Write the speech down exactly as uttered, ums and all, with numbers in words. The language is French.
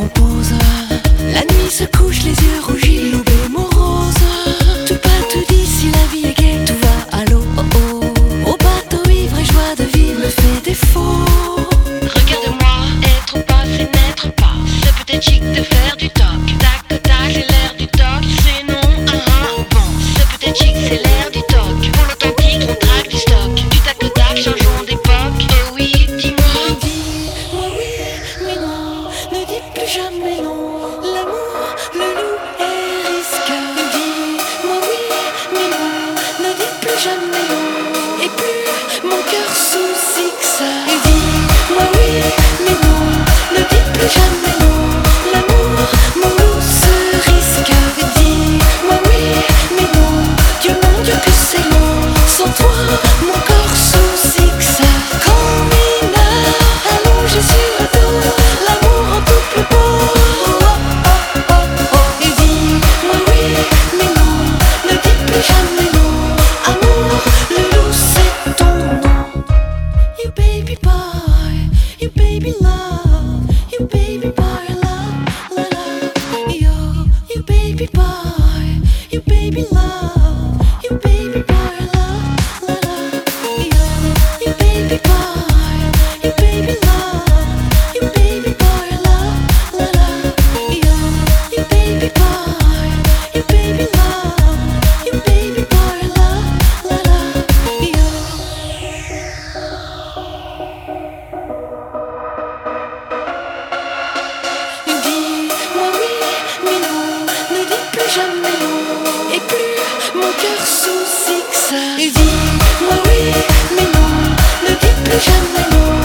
repose. La nuit se couche, les yeux rougis, l'aube est morose. Tout pas tout dit si la vie est gaie, tout va à l'eau, oh oh. Au bateau ivre et joie de vivre me fait défaut. Regarde-moi, être ou pas, c'est n'être pas. C'est peut-être chic de faire du toc. Tac, tac, tac, c'est l'air du toc. C'est non, ah ah, bon. C'est peut-être chic, c'est l'air du toc. Pour l'authentique, on traque du stock. Du tac, tac, tac, changeons d'époque. Oh oui, dis-moi. Dis-moi oui, mais non, ne dis plus jamais non. L'amour, le loup et risque. Dis-moi oui, mais non, ne dis plus jamais non. Et plus mon cœur sous X. Dis-moi oui, mais non, ne dis plus jamais non. L'amour, mon loup se risque. Dis-moi oui, mais non, Dieu mon Dieu que c'est long. Sans toi, mon corps sous X. Quand mineur, allongé sur le dos, l'amour en tout plus beau. Oh, oh, oh, oh. Et dis-moi oui, mais non, ne dis plus jamais non. Amour, le loup c'est ton nom. You baby boy, you baby love, you baby boy love, la la. Yo, you baby boy, you baby love, you baby boy love, la la. Yo, you baby boy, you baby love, you baby boy love, la la. Yo, you baby boy, you baby love, you baby boy love, la la. Yo. Dis-moi oui, mais non, ne dis plus jamais non. Et plus mon cœur sous X. Dis-moi oui, mais non, ne dis plus jamais non.